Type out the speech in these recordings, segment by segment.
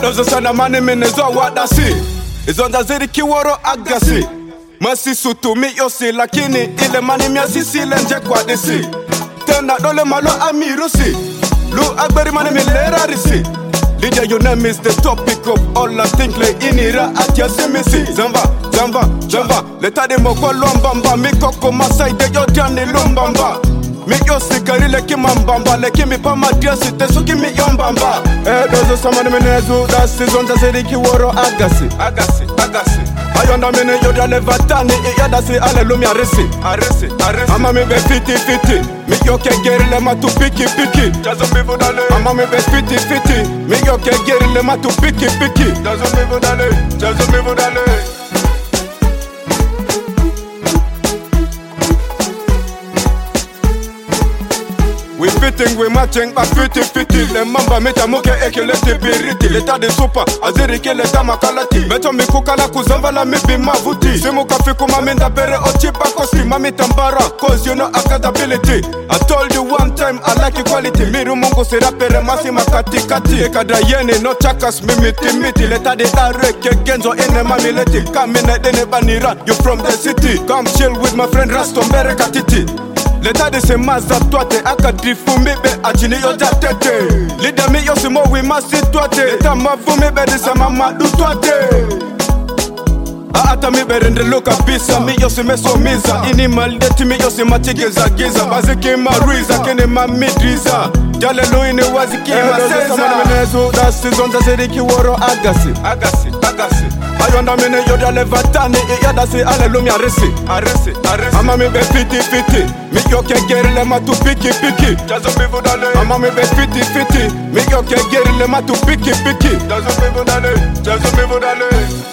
Dozo sana mani minezo wadasi Izonda ziri kiworo agasi Masi sutu mi yosi lakini ile mani miasi sile nje kwa disi Tena dole malo amirusi Lu agberi mani milera risi Lydia, your name is the topic of all I think like inira at yasimisi Zamba Leta de moko lombamba Mikoko masai de yo diani lumbamba Mi yo sikari leki mambamba Leki mi pa madiasi tesuki mi yombamba Dozo samani menezu Dasi zonza ziriki woro agasi Ayonda mene yoda levatani Iyadasi alelumi arisi Ama mi be fiti Mi yo ke geri le matu piki Jazo mivu dale Ama mi be fiti Mi yo ke geri le matu piki Jazo mivu dale We fitting, we matching, but fiti Le mamba meta muke eke leti biriti Leta de supa, aziri ke leta makalati Meto mikuka la kuzamba la mibi mavuti Simu kafiku maminda bere ochipa kosi Mami tambara, cause you know accountability I told you one time, I like equality Miru mungu sirapere masi makati Ekada yene, no chakas miti Leta de areke genzo ene mami leti Kamine dene banira, you from the city Come chill with my friend Raston bere katiti Leta de se maza toate akadrifu mibe achini yo jatete Lida mi yo simo we masi toate Leta mavu mibe de se mamadu toate Ata mibe rende luka bisa mi yo sime somiza Ini maldeti mi yo sima tigeza giza Baziki mariza kene mamidriza Jale luini waziki maseza Samani menezu dasi zonza ziriki woro agasi Ayonda mene yoda levatani Iyadasi alelumi arisi Ama mi be fiti Mi yo ke geri le matu piki Jazo mivu dale Ama mi be fiti Mi yo ke geri le matu piki Jazo mivu dale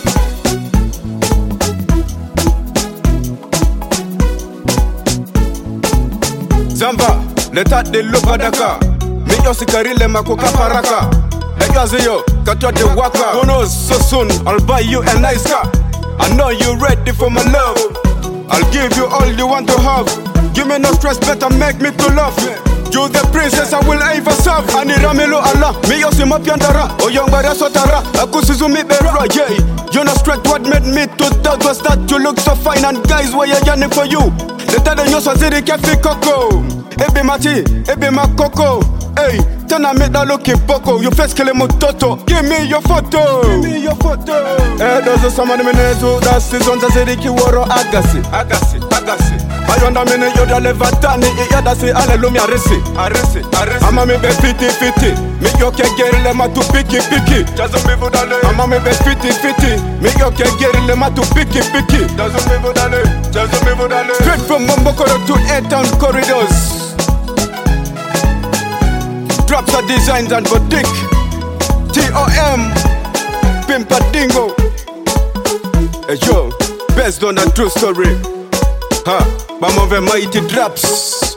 Zamba, leta de lupa daka Mi yo sikari le makuka paraka Egaziyo, katwa de waka Who knows, so soon, I'll buy you a nice car I know you ready for my love I'll give you all you want to have Give me no stress, better make me to love You the princess, I will ever serve Aniramelo Allah, mi yosi mapiandara Oyongbara sotara, akusizu mi berra, yeah You know straight what made me to doubt was that you look so fine And guys, why you yearning for you Leta de nyoso ziri kefi koko Ebe mati, ebe makoko Hey, tena me da loki boko You face kele mototo Give me your photo Dozo samani menezu Dasi zonza ziriki woro agasi Ayonda mene yoda levatani Iyadasi alelumi arisi Ama mi be fiti Mi yo ke geri le matu piki Jazo mivu dale Ama mi be fiti Mi yo ke geri le matu piki Jazo mivu dale Straight from Mombokoro to A-Town corridors Drops are designs and boutique T.O.M. Pimpadingo Hey yo, based on a true story Bam of a mighty drops